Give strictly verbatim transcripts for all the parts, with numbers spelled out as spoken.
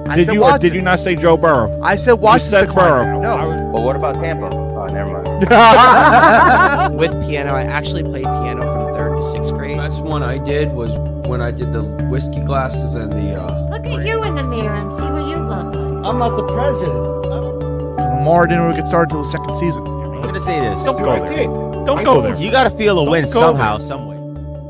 I Did said you Watson. or did you not say Joe Burrow? I said Watson. You said Burrow. No. Well, what about Tampa? Oh, never mind. With piano, I actually played piano from third to sixth grade. The best one I did was when I did the whiskey glasses and the. Uh, Look at you in the mirror and see what you look like. I'm not the president. Lamar didn't really get started until the second season. I'm gonna say this. Don't go there. Don't go there. You gotta feel a win go somehow, some way.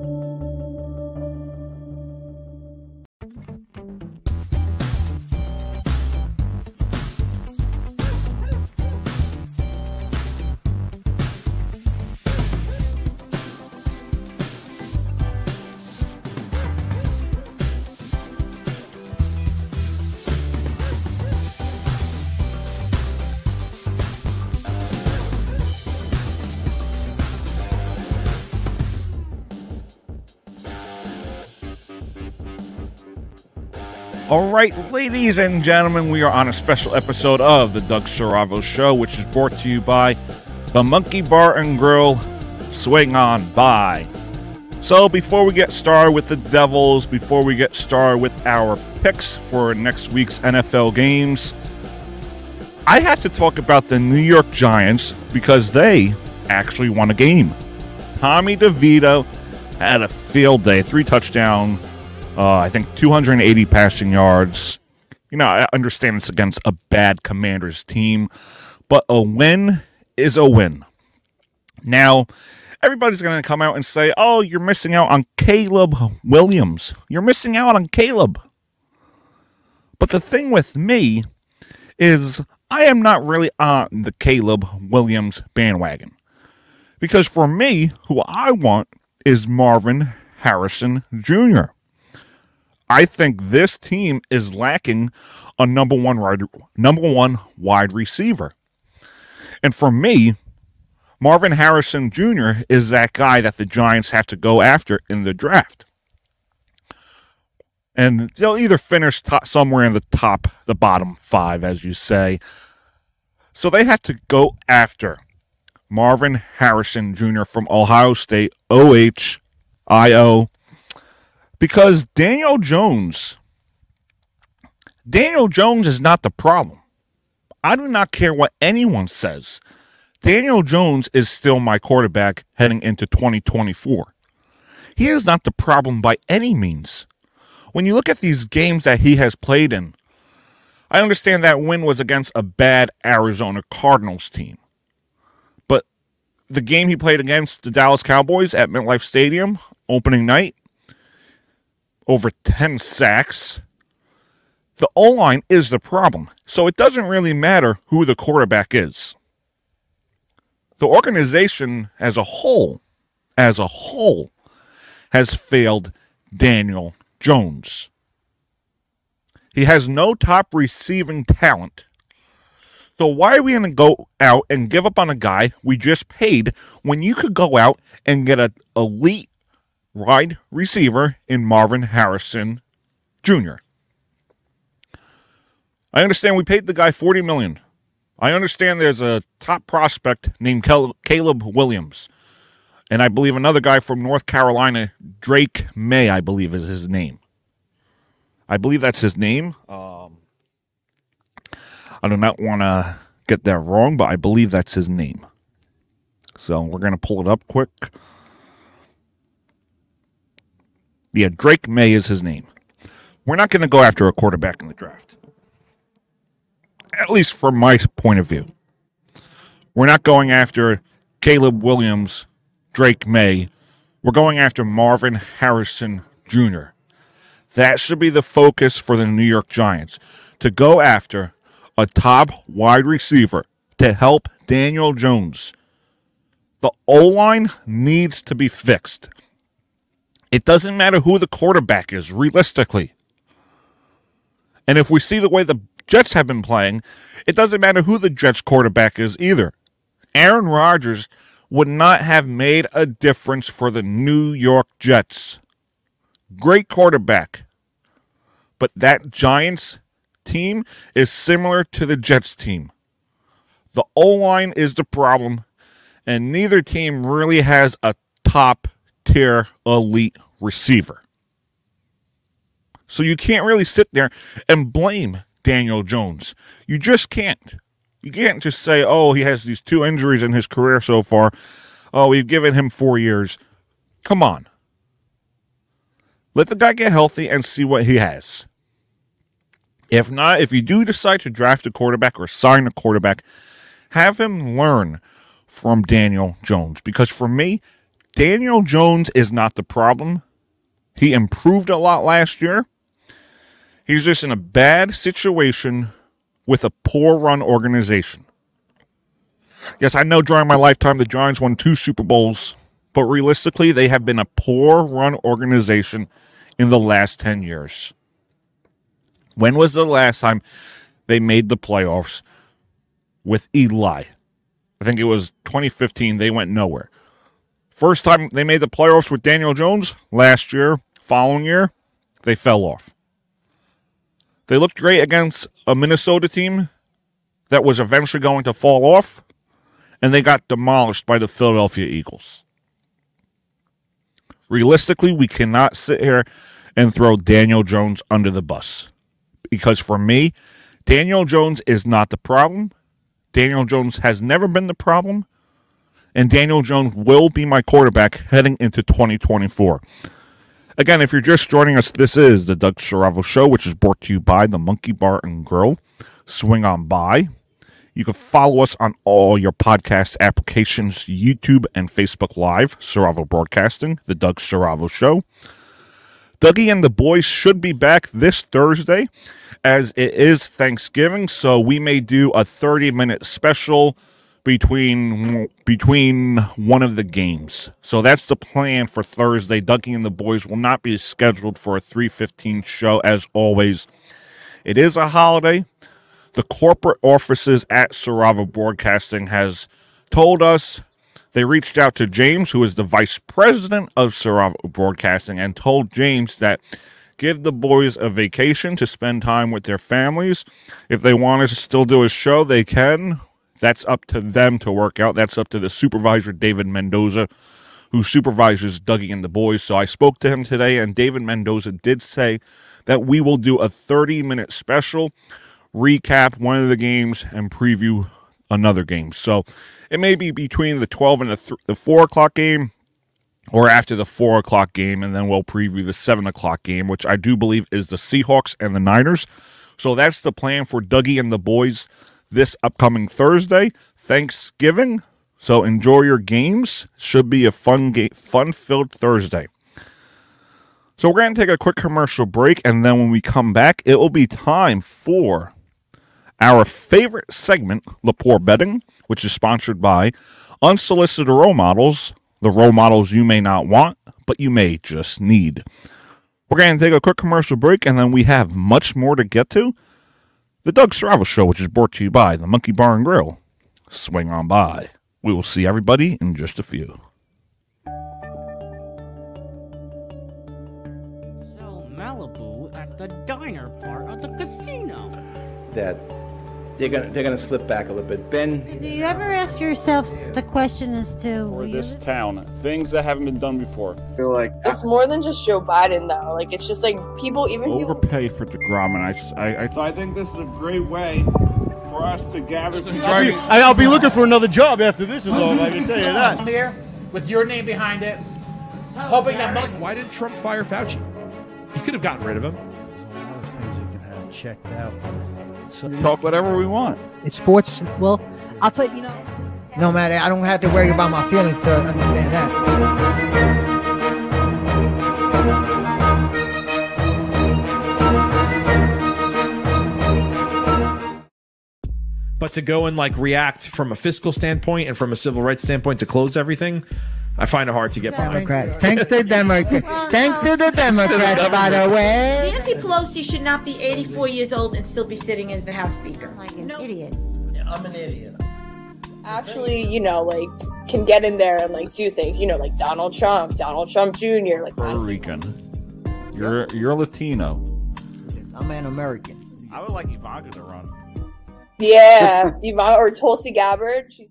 All right, ladies and gentlemen, we are on a special episode of the Doug Saravo Show, which is brought to you by the Monkey Bar and Grill. Swing on by. So before we get started with the Devils, before we get started with our picks for next week's N F L games, I have to talk about the New York Giants because they actually won a game. Tommy DeVito had a field day, three touchdown. Uh, I think two hundred eighty passing yards. You know, I understand it's against a bad Commanders team, but a win is a win. Now, everybody's going to come out and say, oh, you're missing out on Caleb Williams. You're missing out on Caleb. But the thing with me is I am not really on the Caleb Williams bandwagon. Because for me, who I want is Marvin Harrison Junior I think this team is lacking a number one wide, number one wide receiver. And for me, Marvin Harrison Junior is that guy that the Giants have to go after in the draft. And they'll either finish top, somewhere in the top, the bottom five, as you say. So they have to go after Marvin Harrison Junior from Ohio State, O H I O. Because Daniel Jones, Daniel Jones is not the problem. I do not care what anyone says. Daniel Jones is still my quarterback heading into twenty twenty-four. He is not the problem by any means. When you look at these games that he has played in, I understand that win was against a bad Arizona Cardinals team. But the game he played against the Dallas Cowboys at MetLife Stadium, opening night, over ten sacks. The O-line is the problem. So it doesn't really matter who the quarterback is. The organization as a whole, as a whole, has failed Daniel Jones. He has no top receiving talent. So why are we going to go out and give up on a guy we just paid when you could go out and get an elite wide receiver in Marvin Harrison Junior? I understand we paid the guy forty million dollars. I understand there's a top prospect named Caleb Williams. And I believe another guy from North Carolina, Drake May, I believe is his name. I believe that's his name. Um, I do not want to get that wrong, but I believe that's his name. So we're going to pull it up quick. Yeah, Drake May is his name. We're not going to go after a quarterback in the draft. At least from my point of view. We're not going after Caleb Williams, Drake May. We're going after Marvin Harrison Junior That should be the focus for the New York Giants. To go after a top wide receiver to help Daniel Jones. The O-line needs to be fixed. It doesn't matter who the quarterback is, realistically. And if we see the way the Jets have been playing, it doesn't matter who the Jets quarterback is either. Aaron Rodgers would not have made a difference for the New York Jets. Great quarterback. But that Giants team is similar to the Jets team. The O-line is the problem, and neither team really has a top-tier elite receiver. So you can't really sit there and blame Daniel Jones. You just can't. You can't just say, oh, he has these two injuries in his career so far. Oh, we've given him four years. Come on. Let the guy get healthy and see what he has. If not, if you do decide to draft a quarterback or sign a quarterback, have him learn from Daniel Jones. Because for me, Daniel Jones is not the problem. He improved a lot last year. He's just in a bad situation with a poor run organization. Yes, I know during my lifetime the Giants won two Super Bowls, but realistically they have been a poor run organization in the last ten years. When was the last time they made the playoffs with Eli? I think it was twenty fifteen. They went nowhere. First time they made the playoffs with Daniel Jones, last year. Following year, they fell off. They looked great against a Minnesota team that was eventually going to fall off, and they got demolished by the Philadelphia Eagles. Realistically, we cannot sit here and throw Daniel Jones under the bus. Because for me, Daniel Jones is not the problem. Daniel Jones has never been the problem. And Daniel Jones will be my quarterback heading into twenty twenty-four. Again, if you're just joining us, this is the Doug Saravo Show, which is brought to you by the Monkey Bar and Grill. Swing on by. You can follow us on all your podcast applications, YouTube and Facebook Live, Saravo Broadcasting, the Doug Saravo Show. Dougie and the boys should be back this Thursday, as it is Thanksgiving, so we may do a thirty-minute special between between one of the games. So that's the plan for Thursday. Dougie and the boys will not be scheduled for a three fifteen show, as always. It is a holiday. The corporate offices at Saravo Broadcasting has told us, they reached out to James, who is the vice president of Saravo Broadcasting, and told James that give the boys a vacation to spend time with their families. If they want to still do a show, they can. That's up to them to work out. That's up to the supervisor, David Mendoza, who supervises Dougie and the boys. So I spoke to him today, and David Mendoza did say that we will do a thirty-minute special, recap one of the games, and preview another game. So it may be between the twelve and the, th- the four o'clock game, or after the four o'clock game, and then we'll preview the seven o'clock game, which I do believe is the Seahawks and the Niners. So that's the plan for Dougie and the boys this upcoming Thursday, Thanksgiving. So enjoy your games. Should be a fun, ga- fun-filled Thursday. So we're going to take a quick commercial break, and then when we come back, it will be time for our favorite segment, Lepore Betting, which is sponsored by Unsolicited Role Models, the role models you may not want, but you may just need. We're going to take a quick commercial break, and then we have much more to get to. The Doug Saravo Show, which is brought to you by the Monkey Bar and Grill. Swing on by. We will see everybody in just a few. So Malibu at the diner part of the casino. That they're gonna they're gonna slip back a little bit. Ben, Do you ever ask yourself the question as to For will you this live- town, things that haven't been done before. feel like It's more than just Joe Biden, though. Like, it's just like people, even people. Overpay for DeGrom, and I, just- I, I, so I think this is a great way for us to gather some I'll be, I'll be looking for another job after this is over, I can tell you that. Here with your name behind it, hoping that Monk. Why did Trump fire Fauci? He could have gotten rid of him. There's a lot of things you can have checked out. So, talk whatever we want. It's sports. Well, I'll tell you, you know. No matter, I don't have to worry about my feelings to understand that. But to go and like react from a fiscal standpoint and from a civil rights standpoint to close everything, I find it hard to get behind. Democrats. Thanks to Democrats. Thanks to the Democrats, by the way. Nancy Pelosi should not be eighty-four years old and still be sitting as the House Speaker. Like an idiot. Yeah, I'm an idiot. Actually, you know, like, can get in there and like do things. You know, like Donald Trump, Donald Trump Junior Like, Puerto Rican. You're you're Latino. I'm an American. I would like Ivanka to run. yeah, Yvonne or Tulsi Gabbard. She's.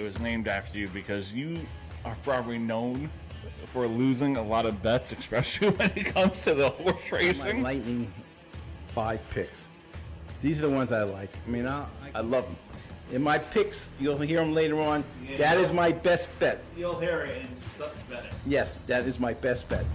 was named after you because you are probably known for losing a lot of bets, especially when it comes to the horse racing. My lightning five picks. These are the ones I like. I mean, I, I love them. In my picks, you'll hear them later on. Yeah, that is my best bet. You'll hear it and let's bet it. Yes, that is my best bet.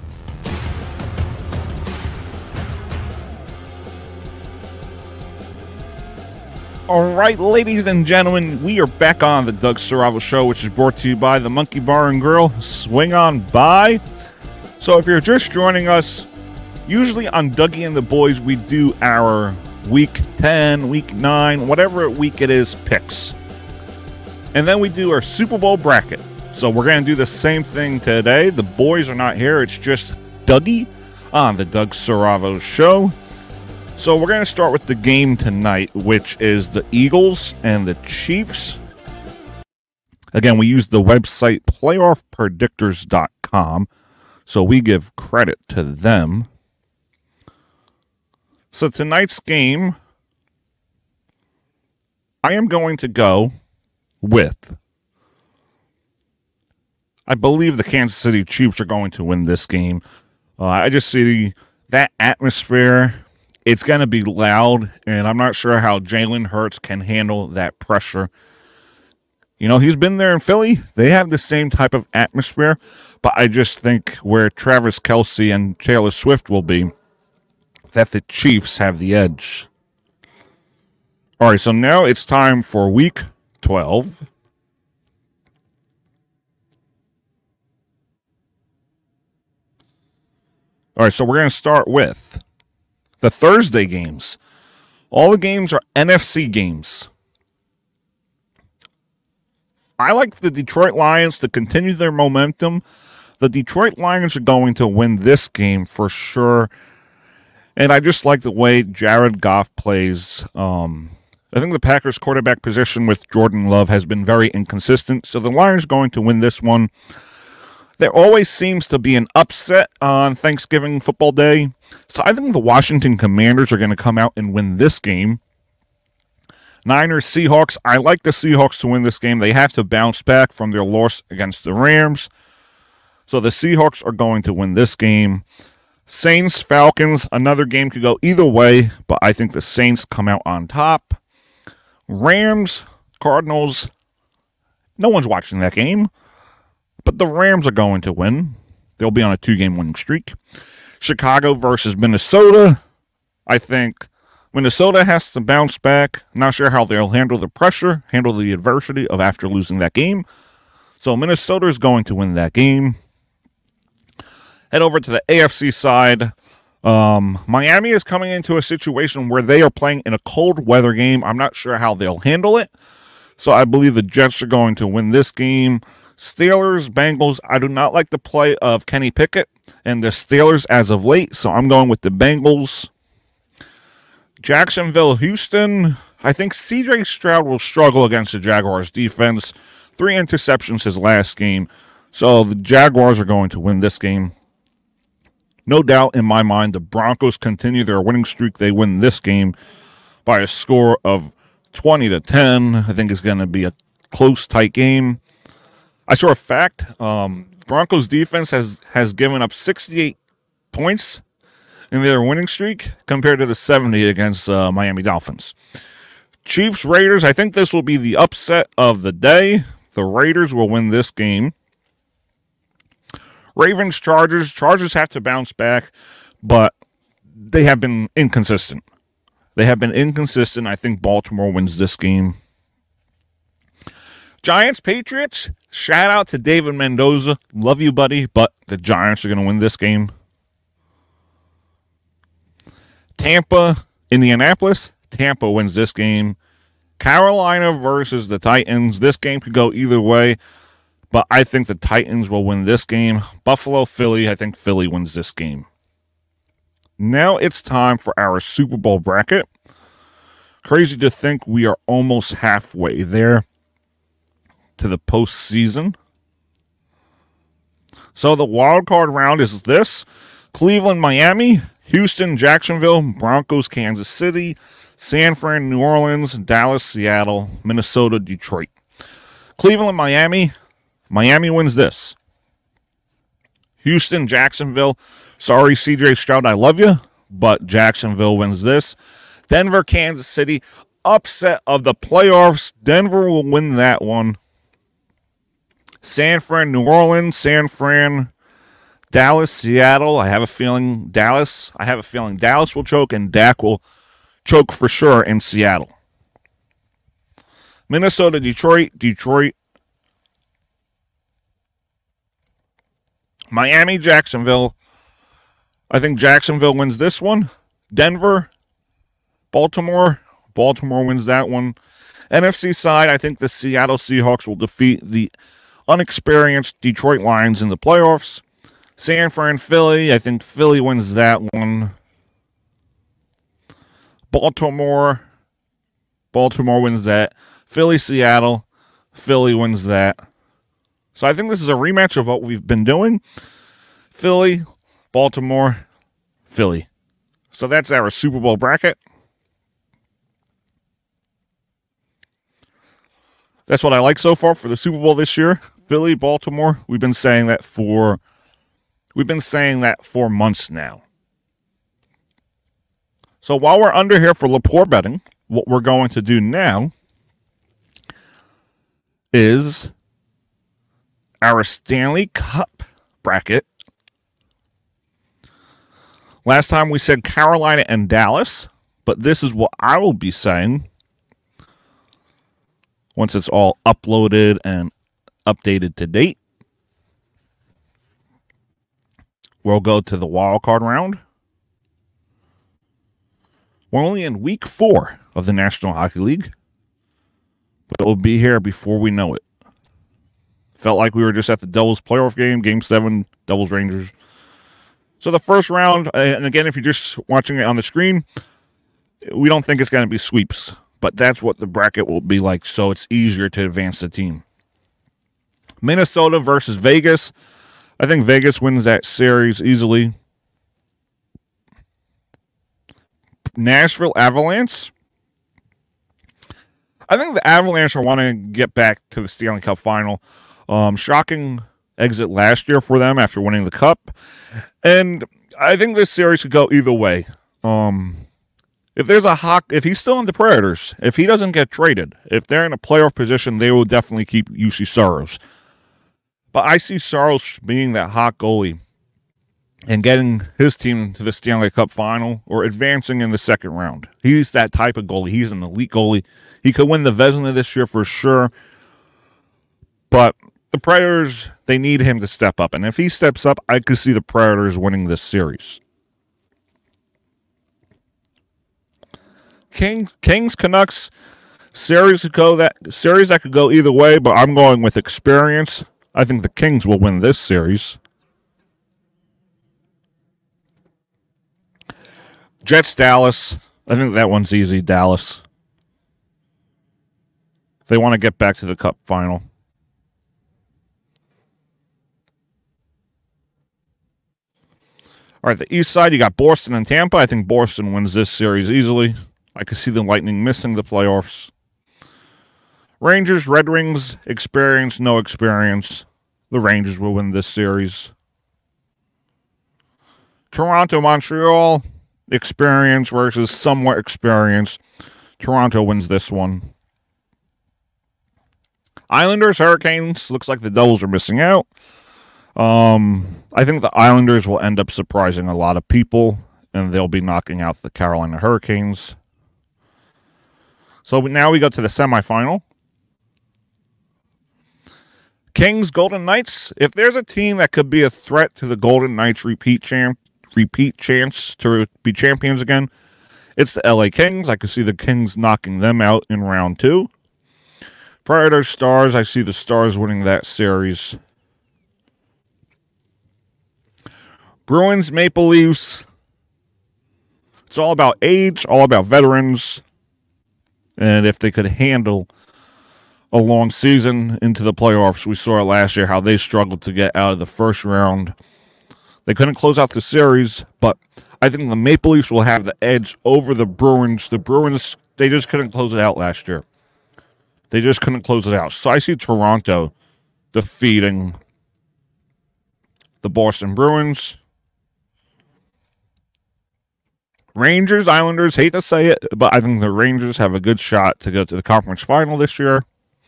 All right, ladies and gentlemen, we are back on the Doug Saravo Show, which is brought to you by the Monkey Bar and Grill. Swing on by. So if you're just joining us, usually on Dougie and the Boys, we do our week ten, week nine, whatever week it is, picks. And then we do our Super Bowl bracket. So we're going to do the same thing today. The boys are not here. It's just Dougie on the Doug Saravo Show. So we're going to start with the game tonight, which is the Eagles and the Chiefs. Again, we use the website playoff predictors dot com, so we give credit to them. So tonight's game, I am going to go with, I believe the Kansas City Chiefs are going to win this game. Uh, I just see that atmosphere. It's going to be loud, and I'm not sure how Jalen Hurts can handle that pressure. You know, he's been there in Philly. They have the same type of atmosphere, but I just think where Travis Kelce and Taylor Swift will be, that the Chiefs have the edge. All right, so now it's time for Week twelve. All right, so we're going to start with the Thursday games. All the games are N F C games. I like the Detroit Lions to continue their momentum. The Detroit Lions are going to win this game for sure. And I just like the way Jared Goff plays. Um, I think the Packers quarterback position with Jordan Love has been very inconsistent. So the Lions are going to win this one. There always seems to be an upset on Thanksgiving football day. So I think the Washington Commanders are going to come out and win this game. Niners, Seahawks. I like the Seahawks to win this game. They have to bounce back from their loss against the Rams. So the Seahawks are going to win this game. Saints, Falcons. Another game could go either way, but I think the Saints come out on top. Rams, Cardinals. No one's watching that game. But the Rams are going to win. They'll be on a two-game winning streak. Chicago versus Minnesota. I think Minnesota has to bounce back. Not sure how they'll handle the pressure, handle the adversity of after losing that game. So Minnesota is going to win that game. Head over to the A F C side. Um, Miami is coming into a situation where they are playing in a cold weather game. I'm not sure how they'll handle it. So I believe the Jets are going to win this game. Steelers, Bengals. I do not like the play of Kenny Pickett and the Steelers as of late, so I'm going with the Bengals. Jacksonville, Houston. I think C J Stroud will struggle against the Jaguars defense. Three interceptions his last game, so the Jaguars are going to win this game. No doubt in my mind, the Broncos continue their winning streak. They win this game by a score of twenty to ten. I think it's going to be a close, tight game. I saw a fact. Um, Broncos defense has, has given up sixty-eight points in their winning streak compared to the seventy against uh, Miami Dolphins. Chiefs, Raiders. I think this will be the upset of the day. The Raiders will win this game. Ravens, Chargers. Chargers have to bounce back, but they have been inconsistent. They have been inconsistent. I think Baltimore wins this game. Giants, Patriots. Shout out to David Mendoza. Love you, buddy, but the Giants are going to win this game. Tampa, Indianapolis. Tampa wins this game. Carolina versus the Titans. This game could go either way, but I think the Titans will win this game. Buffalo, Philly. I think Philly wins this game. Now it's time for our Super Bowl bracket. Crazy to think we are almost halfway there to the postseason. So the wild card round is this: Cleveland, Miami, Houston, Jacksonville, Broncos, Kansas City, San Fran, New Orleans, Dallas, Seattle, Minnesota, Detroit. Cleveland, Miami. Miami wins this. Houston, Jacksonville. Sorry, C J Stroud, I love you, but Jacksonville wins this. Denver, Kansas City. Upset of the playoffs. Denver will win that one. San Fran, New Orleans. San Fran, Dallas, Seattle. I have a feeling Dallas. I have a feeling Dallas will choke, and Dak will choke for sure in Seattle. Minnesota, Detroit. Detroit. Miami, Jacksonville. I think Jacksonville wins this one. Denver, Baltimore. Baltimore wins that one. N F C side, I think the Seattle Seahawks will defeat the unexperienced Detroit Lions in the playoffs. San Fran, Philly. I think Philly wins that one. Baltimore. Baltimore wins that. Philly, Seattle. Philly wins that. So I think this is a rematch of what we've been doing. Philly, Baltimore, Philly. So that's our Super Bowl bracket. That's what I like so far for the Super Bowl this year. Philly, Baltimore. We've been saying that for we've been saying that for months now. So while we're under here for Lepore betting, what we're going to do now is our Stanley Cup bracket. Last time we said Carolina and Dallas, but this is what I will be saying once it's all uploaded and updated to date. We'll go to the wild card round. We're only in week four of the National Hockey League, but we'll be here before we know it. Felt like we were just at the Devils playoff game, game seven, Devils Rangers. So the first round, and again, if you're just watching it on the screen, we don't think it's going to be sweeps, but that's what the bracket will be like, so it's easier to advance the team. Minnesota versus Vegas. I think Vegas wins that series easily. Nashville Avalanche. I think the Avalanche are wanting to get back to the Stanley Cup final. Um, shocking exit last year for them after winning the Cup. And I think this series could go either way. Um, if there's a hawk, if he's still in the Predators, if he doesn't get traded, if they're in a playoff position, they will definitely keep U C Saros. But I see Saros being that hot goalie and getting his team to the Stanley Cup final or advancing in the second round. He's that type of goalie. He's an elite goalie. He could win the Vezina this year for sure. But the Predators, they need him to step up. And if he steps up, I could see the Predators winning this series. King, Kings, Canucks, series could go that series that could go either way, but I'm going with experience. I think the Kings will win this series. Jets, Dallas. I think that one's easy, Dallas. They want to get back to the Cup final. All right, the East side, you got Boston and Tampa. I think Boston wins this series easily. I could see the Lightning missing the playoffs. Rangers, Red Wings, experience, no experience. The Rangers will win this series. Toronto, Montreal, experience versus somewhat experience. Toronto wins this one. Islanders, Hurricanes, looks like the Devils are missing out. Um, I think the Islanders will end up surprising a lot of people, and they'll be knocking out the Carolina Hurricanes. So now we go to the semifinal. Kings, Golden Knights. If there's a team that could be a threat to the Golden Knights repeat champ, repeat chance to be champions again, it's the L A Kings. I could see the Kings knocking them out in round two. Predators, Stars. I see the Stars winning that series. Bruins, Maple Leafs. It's all about age, all about veterans. And if they could handle a long season into the playoffs, we saw it last year, how they struggled to get out of the first round. They couldn't close out the series, but I think the Maple Leafs will have the edge over the Bruins. The Bruins, they just couldn't close it out last year. They just couldn't close it out. So I see Toronto defeating the Boston Bruins. Rangers, Islanders, hate to say it, but I think the Rangers have a good shot to go to the conference final this year.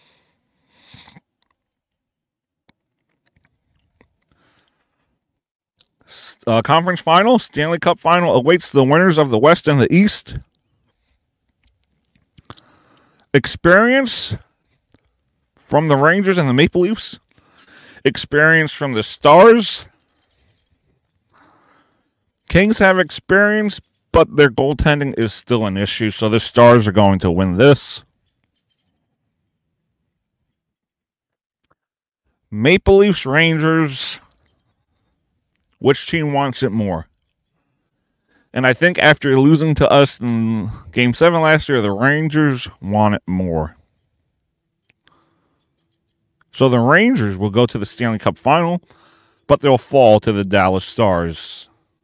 Uh, conference final, Stanley Cup final awaits the winners of the West and the East. Experience from the Rangers and the Maple Leafs. Experience from the Stars. Kings have experience, but their goaltending is still an issue, so the Stars are going to win this. Maple Leafs, Rangers. Which team wants it more? And I think after losing to us in Game seven last year, the Rangers want it more. So the Rangers will go to the Stanley Cup final, but they'll fall to the Dallas Stars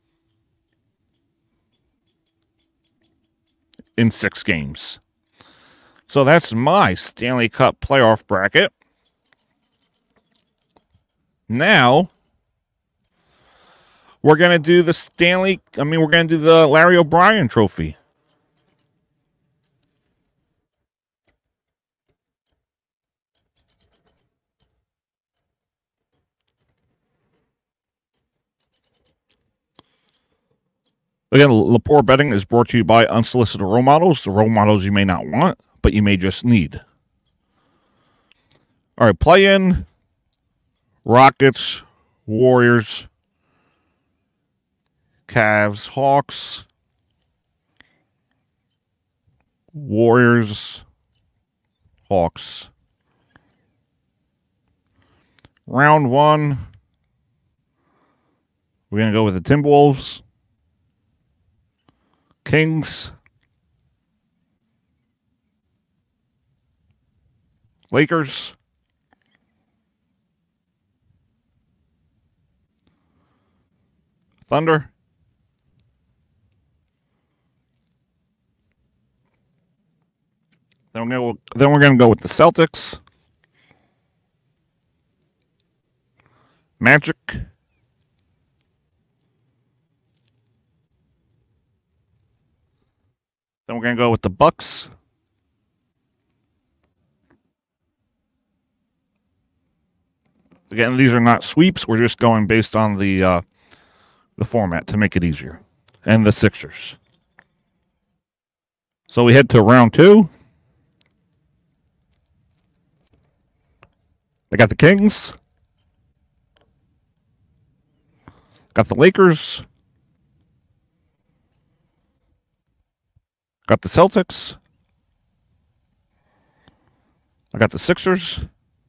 in six games. So that's my Stanley Cup playoff bracket. Now, we're going to do the Stanley, I mean, we're going to do the Larry O'Brien Trophy. Again, Lepore Betting is brought to you by Unsolicited Role Models, the role models you may not want, but you may just need. All right, play in Rockets, Warriors, Cavs, Hawks, Warriors, Hawks. Round one, we're going to go with the Timberwolves, Kings, Lakers, Thunder, then we're gonna then we're gonna go with the Celtics, Magic, then we're going to go with the Bucks. Again, these are not sweeps. We're just going based on the uh, the format to make it easier. And the Sixers. So we head to round two. I got the Kings. Got the Lakers. Got the Celtics. I got the Sixers.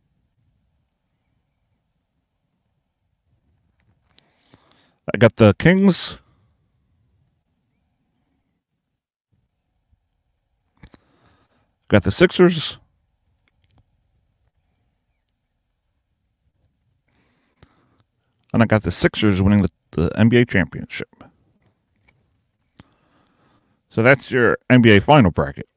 I got the Kings. Got the Sixers. And I got the Sixers winning the, the N B A championship. So that's your N B A final bracket.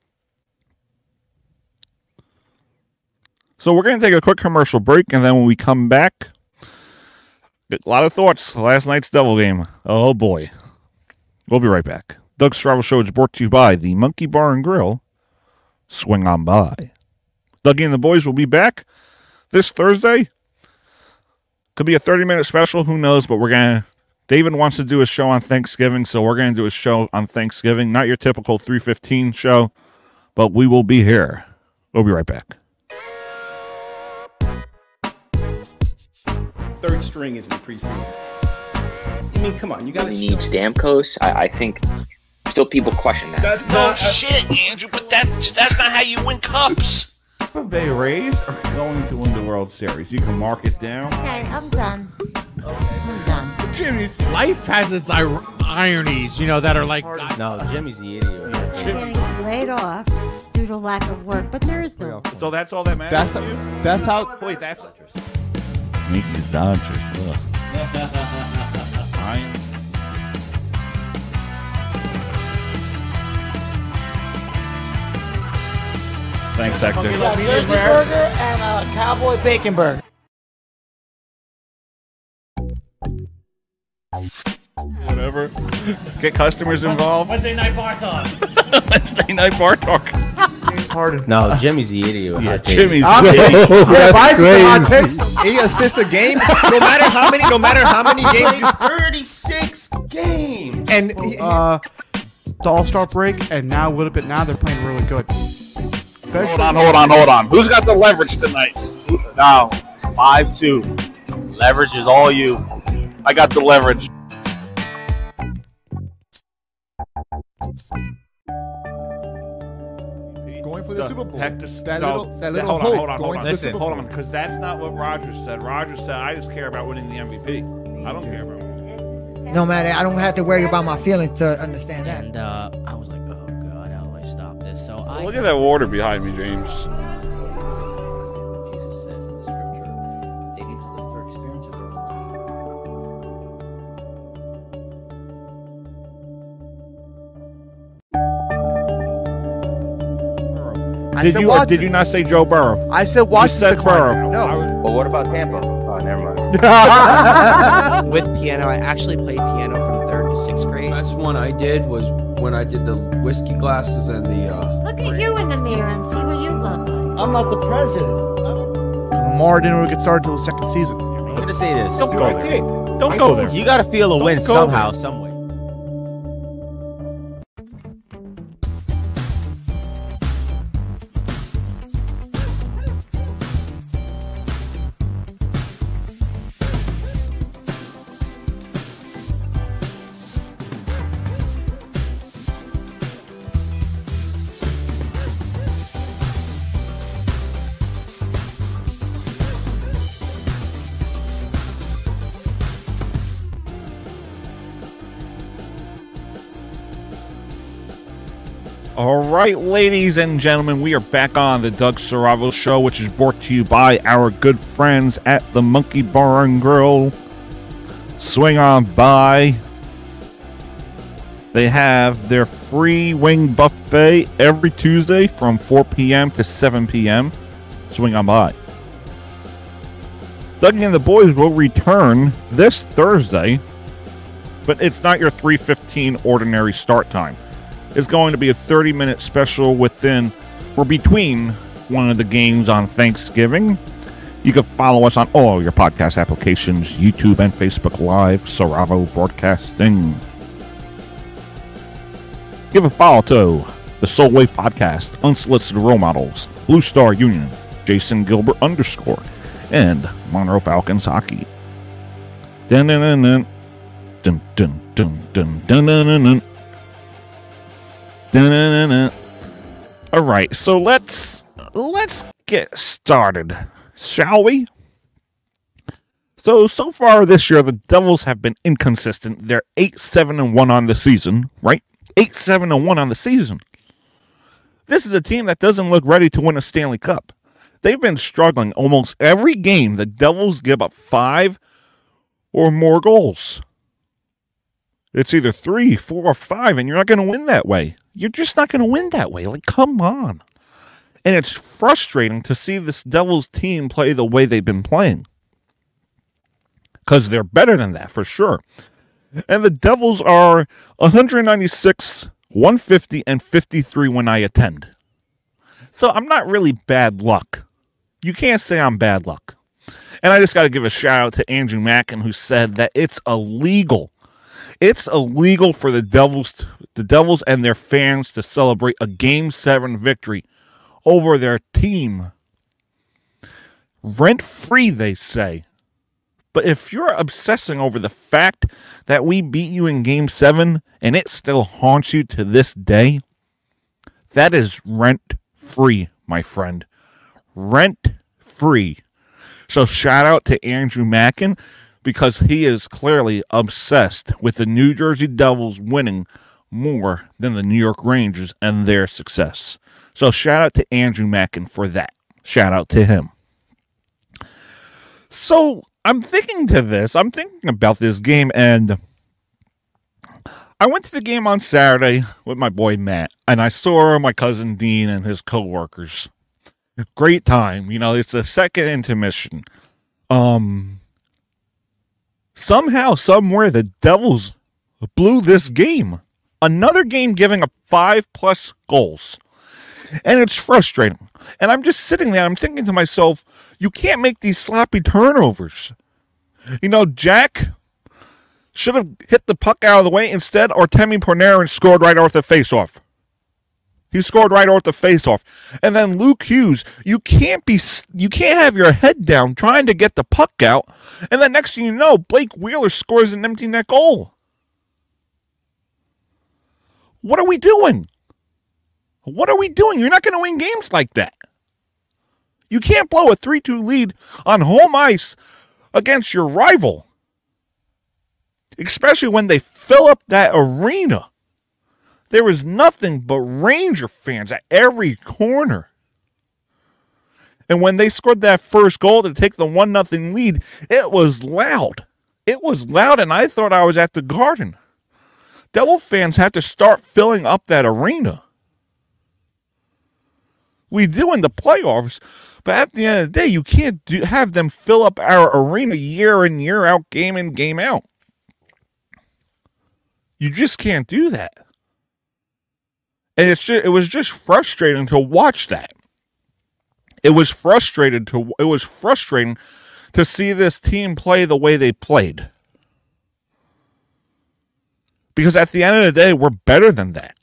So we're going to take a quick commercial break, and then when we come back, a lot of thoughts. Last night's Devil game. Oh, boy. We'll be right back. Doug Strabo Show is brought to you by the Monkey Bar and Grill. Swing on by. Dougie and the boys will be back this Thursday. Could be a thirty-minute special. Who knows? But we're going to... David wants to do a show on Thanksgiving, so we're going to do a show on Thanksgiving. Not your typical three fifteen show, but we will be here. We'll be right back. Third string is in the preseason. I mean, come on, you got to need Stamkos. I, I think still people question that. That's no not, shit, Andrew, but that that's not how you win cups. The Bay Rays are going to win the World Series. You can mark it down. Okay, I'm done. I'm done. Jimmy's life has its ir- ironies, you know, that are like. No, Jimmy's the idiot. I'm getting laid off due to lack of work, but there is no. So that's all that matters That's to you? that's how. Wait, that's Mickey's Dodgers. Look. Ryan. Thanks, Hector. We got Jersey burger and a cowboy bacon burger. Whatever. Get customers involved. Wednesday night bar talk. Wednesday night bar talk. No, Jimmy's the idiot. With Yeah, hot takes. Jimmy's I'm the yeah, idiot. if I That's spit hot crazy. takes, he assists a game. No matter how many, no matter how many games, you thirty-six games. And uh, the All Star break, and now a little bit now they're playing really good. Especially- Hold on, hold on, hold on. Who's got the leverage tonight? Now, five two. Leverage is all you. I got the leverage. Going for the Super Bowl. Hector, That no, little, that little hold hope. on, hold on, going hold to on. the Listen, Super hold Bowl. on, because that's not what Rogers said. Rogers said, I just care about winning the M V P. I don't care about winning. No matter, I don't have to worry about my feelings to understand that. And uh, I was like, oh god, how do I stop this? So I Look at that water behind me, James. Jesus says in the scripture, they need to live through experience of their own life. I Did said you, Watson. did you not say Joe Burrow? I said You Watson. said Burrow. No. Well, what about Tampa? Oh, never mind. With piano, I actually played piano from third to sixth grade. Best one I did was when I did the whiskey glasses and the. Uh, Look at you in the mirror and see what you look like. I'm not the president. Lamar didn't really get started till the second season. I'm gonna say this. Don't go there. Don't go there. You gotta feel a win go somehow, there. some way. All right, ladies and gentlemen, we are back on the Doug Saravo Show, which is brought to you by our good friends at the Monkey Bar and Grill. Swing on by. They have their free wing buffet every Tuesday from four p.m. to seven p.m. Swing on by. Doug and the boys will return this Thursday, but it's not your three fifteen ordinary start time. It's going to be a thirty-minute special within or between one of the games on Thanksgiving. You can follow us on all your podcast applications, YouTube and Facebook Live, Saravo Broadcasting. Give a follow to the Soul Wave Podcast, Unsolicited Role Models, Blue Star Union, Jason Gilbert underscore, and Monroe Falcons Hockey. Dun dun dun dun dun dun dun dun dun dun dun. Da-na-na-na. All right, so let's let's get started, shall we? So so far this year, the Devils have been inconsistent. They're eight seven and one on the season, right? Eight seven and one on the season. This is a team that doesn't look ready to win a Stanley Cup. They've been struggling almost every game. The Devils give up five or more goals. It's either three, four, or five, and you're not going to win that way. You're just not going to win that way. Like, come on. And it's frustrating to see this Devils team play the way they've been playing. Because they're better than that, for sure. And the Devils are one ninety-six, one fifty, and fifty-three when I attend. So I'm not really bad luck. You can't say I'm bad luck. And I just got to give a shout out to Andrew Mackin, who said that it's illegal. It's illegal for the Devils, to, the Devils and their fans to celebrate a Game seven victory over their team. Rent-free, they say. But if you're obsessing over the fact that we beat you in Game seven and it still haunts you to this day, that is rent-free, my friend. Rent-free. So shout out to Andrew Mackin, because he is clearly obsessed with the New Jersey Devils winning more than the New York Rangers and their success. So shout out to Andrew Mackin for that. Shout out to him. So I'm thinking to this, I'm thinking about this game, and I went to the game on Saturday with my boy Matt, and I saw my cousin Dean and his coworkers. Great time. You know, it's a second intermission. Um, somehow, somewhere, the Devils blew this game. Another game giving up five plus goals. And it's frustrating. And I'm just sitting there, I'm thinking to myself, you can't make these sloppy turnovers. You know, Jack should have hit the puck out of the way. Instead, Artemi Panarin scored right off the faceoff. He scored right off the faceoff. And then Luke Hughes, you can't be, you can't have your head down trying to get the puck out. And then next thing you know, Blake Wheeler scores an empty net goal. What are we doing? What are we doing? You're not going to win games like that. You can't blow a three two lead on home ice against your rival. Especially when they fill up that arena. There is nothing but Ranger fans at every corner. And when they scored that first goal to take the one nothing lead, it was loud. It was loud, and I thought I was at the Garden. Devil fans had to start filling up that arena. We do in the playoffs, but at the end of the day, you can't do, have them fill up our arena year in, year out, game in, game out. You just can't do that. And it's just, it was just frustrating to watch that. It was frustrated to it was frustrating to see this team play the way they played. Because at the end of the day, we're better than that.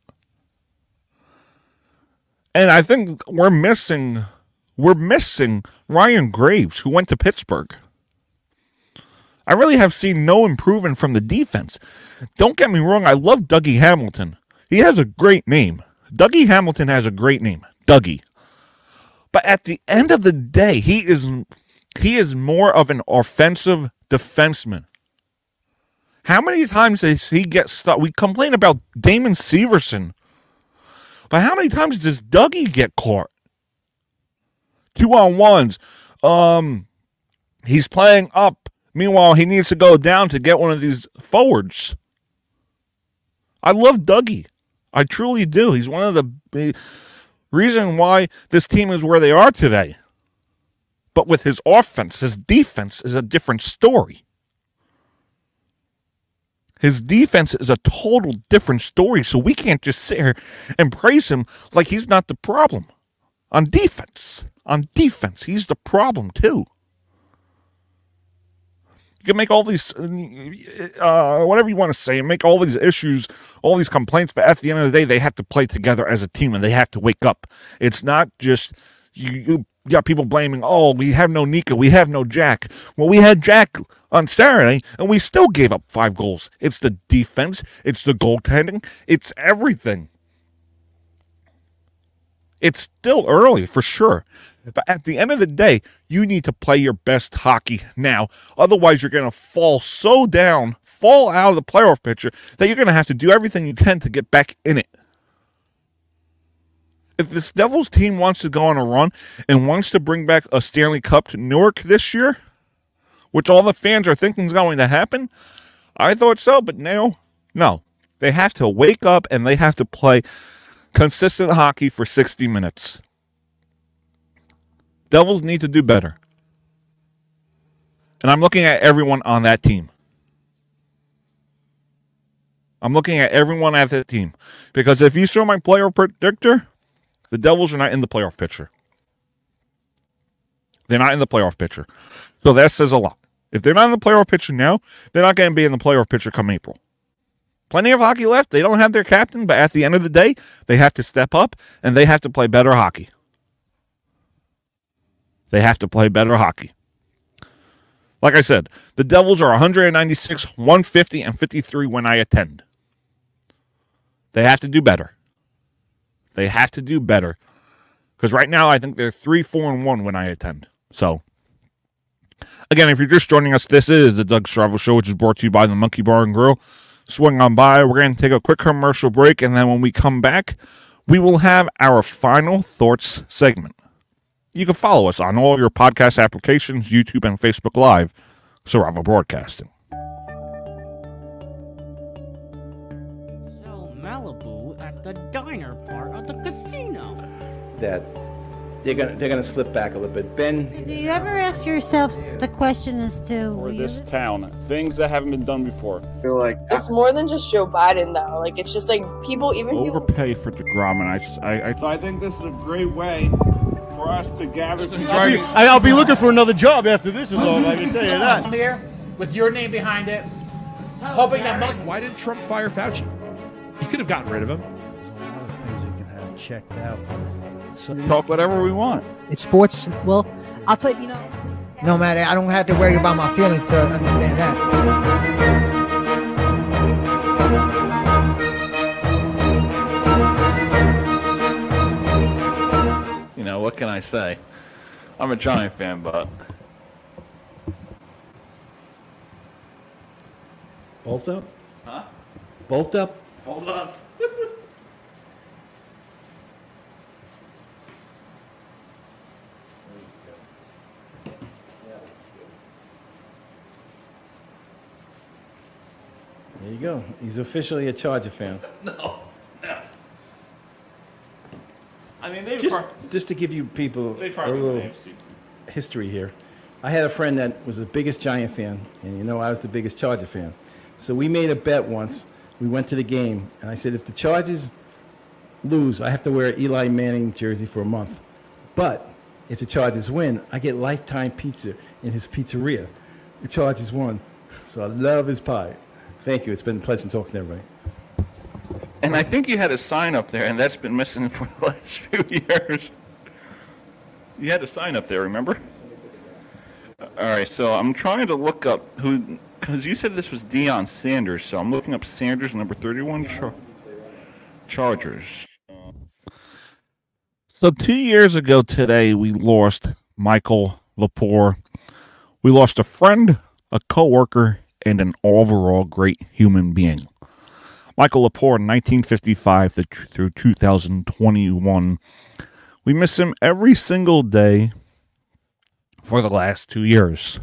And I think we're missing we're missing Ryan Graves, who went to Pittsburgh. I really have seen no improvement from the defense. Don't get me wrong, I love Dougie Hamilton. He has a great name. Dougie Hamilton has a great name. Dougie. But at the end of the day, he is he is more of an offensive defenseman. How many times does he get stuck? We complain about Damon Severson. But how many times does Dougie get caught? Two on ones. Um, he's playing up. Meanwhile, he needs to go down to get one of these forwards. I love Dougie. I truly do. He's one of the big reason why this team is where they are today. But with his offense, his defense is a different story. His defense is a total different story, so we can't just sit here and praise him like he's not the problem. On defense, on defense, he's the problem too. You can make all these, uh, whatever you want to say, make all these issues, all these complaints, but at the end of the day, they have to play together as a team, and they have to wake up. It's not just, you, you got people blaming, oh, we have no Nika, we have no Jack. Well, we had Jack on Saturday, and we still gave up five goals. It's the defense, it's the goaltending, it's everything. It's still early, for sure. But at the end of the day, you need to play your best hockey now. Otherwise, you're going to fall so down, fall out of the playoff picture, that you're going to have to do everything you can to get back in it. If this Devils team wants to go on a run and wants to bring back a Stanley Cup to Newark this year, which all the fans are thinking is going to happen, I thought so, but now, no. They have to wake up and they have to play consistent hockey for sixty minutes. Devils need to do better. And I'm looking at everyone on that team. I'm looking at everyone at that team. Because if you show my playoff predictor, the Devils are not in the playoff picture. They're not in the playoff picture. So that says a lot. If they're not in the playoff picture now, they're not going to be in the playoff picture come April. Plenty of hockey left. They don't have their captain, but at the end of the day, they have to step up and they have to play better hockey. They have to play better hockey. Like I said, the Devils are one ninety-six, one fifty, and fifty-three when I attend. They have to do better. They have to do better. Because right now, I think they're three, four, and one when I attend. So, again, if you're just joining us, this is the Doug Stravo Show, which is brought to you by the Monkey Bar and Grill. Swing on by. We're going to take a quick commercial break, and then when we come back, we will have our final thoughts segment. You can follow us on all your podcast applications, YouTube and Facebook Live, Serravo Broadcasting. Sell Malibu at the diner part of the casino. That they're gonna they're gonna slip back a little bit. Ben, Do you ever ask yourself the question as to For this town, things that haven't been done before. I feel like It's more than just Joe Biden, though. Like, it's just like people, even people. overpay for DeGrom, and I, I, I, so I think this is a great way for us to gather together. I'll be, I'll be looking for another job after this is over. I can tell you that. Here, with your name behind it, hoping that Monk. Why did Trump fire Fauci? He could have gotten rid of him. There's a lot of things we can have checked out. So, Talk whatever we want. It's sports. Well, I'll tell you, you know. No matter, I don't have to worry about my feelings to understand that. You know, what can I say? I'm a Giant fan, but bolt up, huh? bolt up. Hold up. There you go. He's officially a Charger fan. No, no. I mean, they Just, just to give you people They a probably little A F C. history here. I had a friend that was the biggest Giant fan, and you know I was the biggest Charger fan. So we made a bet once. We went to the game, and I said, if the Chargers lose, I have to wear an Eli Manning jersey for a month. But if the Chargers win, I get lifetime pizza in his pizzeria. The Chargers won, so I love his pie. Thank you. It's been a pleasure talking to everybody. And I think you had a sign up there, and that's been missing for the last few years. You had a sign up there, remember? All right, so I'm trying to look up who, because you said this was Deion Sanders, so I'm looking up Sanders, number thirty-one, Char- Chargers. So two years ago today, we lost Michael Lepore. We lost a friend, a coworker, and an overall great human being. Michael Lepore, nineteen fifty-five through two thousand twenty-one. We miss him every single day for the last two years.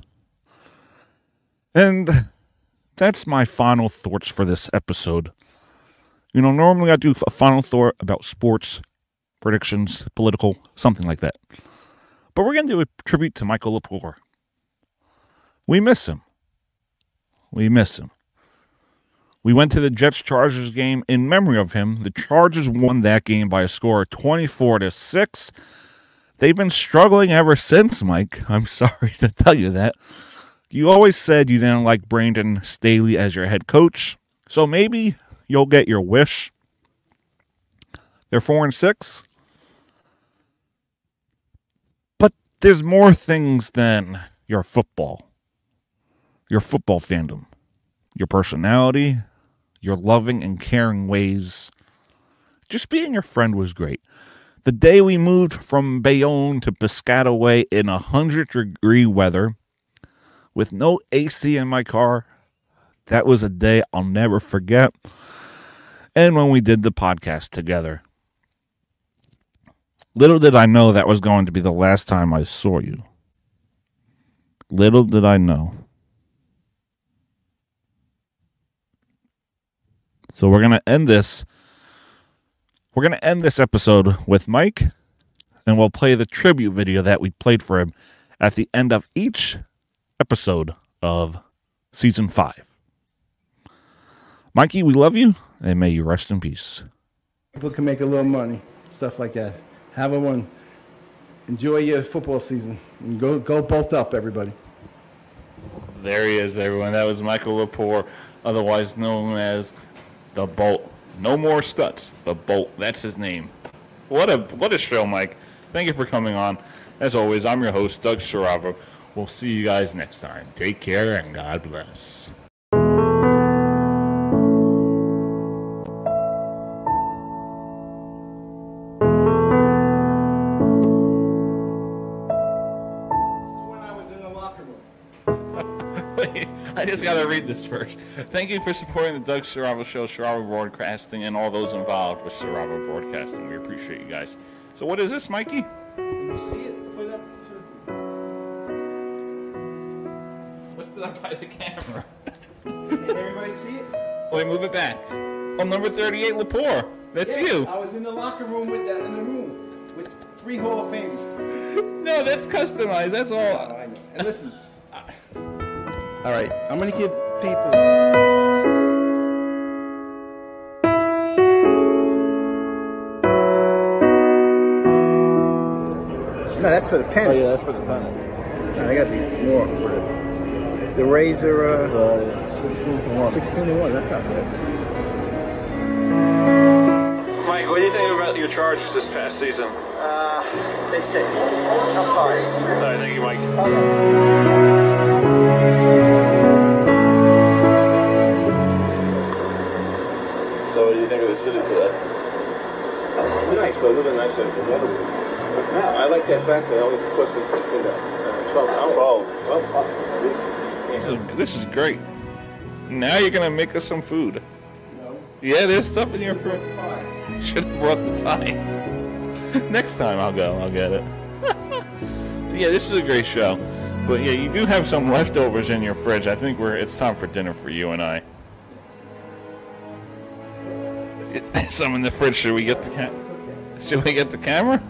And that's my final thoughts for this episode. You know, normally I do a final thought about sports, predictions, political, something like that. But we're going to do a tribute to Michael Lepore. We miss him. We miss him. We went to the Jets-Chargers game in memory of him. The Chargers won that game by a score of twenty-four to six. They've been struggling ever since, Mike. I'm sorry to tell you that. You always said you didn't like Brandon Staley as your head coach, so maybe you'll get your wish. They're four and six. But there's more things than your football. Your football fandom. Your personality. Your loving and caring ways. Just being your friend was great. The day we moved from Bayonne to Piscataway in one hundred degree weather with no A C in my car, that was a day I'll never forget. And when we did the podcast together. Little did I know that was going to be the last time I saw you. Little did I know. So we're going to end this. We're going to end this episode with Mike, and we'll play the tribute video that we played for him at the end of each episode of Season five. Mikey, we love you, and may you rest in peace. People can make a little money, stuff like that. Have a one. Enjoy your football season. And go, go bolt up, everybody. There he is, everyone. That was Michael Lepore, otherwise known as The Bolt. No more Stutz. The Bolt. That's his name. What a what a show, Mike. Thank you for coming on. As always, I'm your host, Doug Saravo. We'll see you guys next time. Take care and God bless. I just got to read this first. Thank you for supporting the Doug Saravo Show, Saravo Broadcasting, and all those involved with Saravo Broadcasting. We appreciate you guys. So what is this, Mikey? Can you see it? Put it up to... Let's put that by the camera. Can everybody see it? Wait, move it back. Oh, number thirty-eight, Lepore. That's yeah, you. I was in the locker room with that in the room with three Hall of Famers. no, that's customized. That's all. And listen, I, all right, I'm gonna give people. No, that's for the pen. Oh yeah, that's for the pen. No, I got the more for the the razor. Uh, uh, sixteen to one. Sixteen to one. That's not bad. Mike, what do you think about your Chargers this past season? Uh, they stink. I'm sorry. All right, thank you, Mike. So, what do you think of the city today? It's nice, but a little bit nicer if the weather was nice. No, I like that fact that it only cost me sixteen to twelve hours. twelve. twelve bucks. This is, this is great. Now you're gonna make us some food. No. Yeah, there's stuff in your fridge. Should have brought the pie. Next time I'll go. I'll get it. Yeah, this is a great show. But yeah, you do have some leftovers in your fridge. I think we're it's time for dinner for you and I. Some in the fridge. Should we get the cam- Should we get the camera?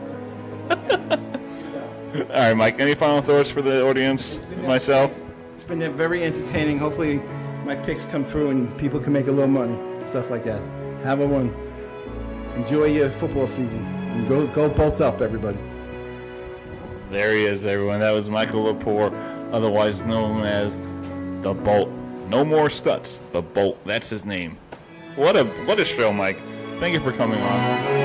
All right, Mike. Any final thoughts for the audience? Myself. It's been very entertaining. Hopefully, my picks come through and people can make a little money, stuff like that. Have a one. Enjoy your football season. And go, go bolt up, everybody. There he is, everyone. That was Michael Lepore, otherwise known as the Bolt. No more Stutz. The Bolt. That's his name. What a what a show, Mike. Thank you for coming on.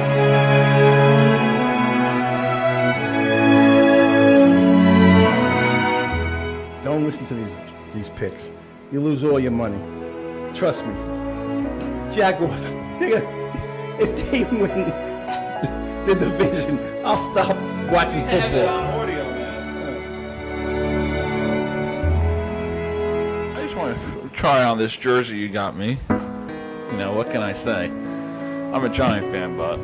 Don't listen to these these picks. You lose all your money. Trust me. Jaguars. If they win the division, I'll stop watching football. I just want to try on this jersey you got me. You know, what can I say? I'm a Giant fan, but...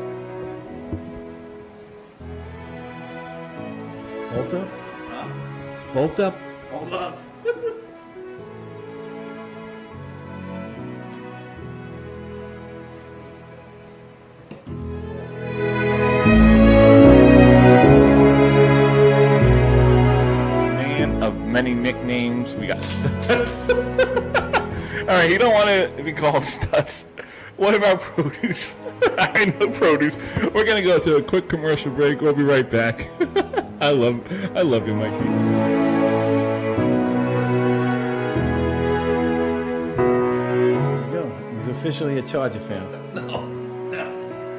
Bolt up? Bolt up? Hold up. Man of many nicknames. We got... Alright, you don't want to be called Stutz. What about produce? I know produce. We're gonna go to a quick commercial break. We'll be right back. I love, I love you, Mikey. There you go. He's officially a Charger fan. No, no.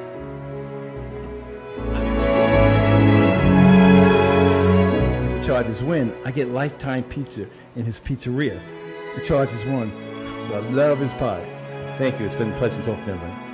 If the Chargers win, I get lifetime pizza in his pizzeria. The Chargers won, so I love his pie. Thank you. It's been a pleasure talking to everybody.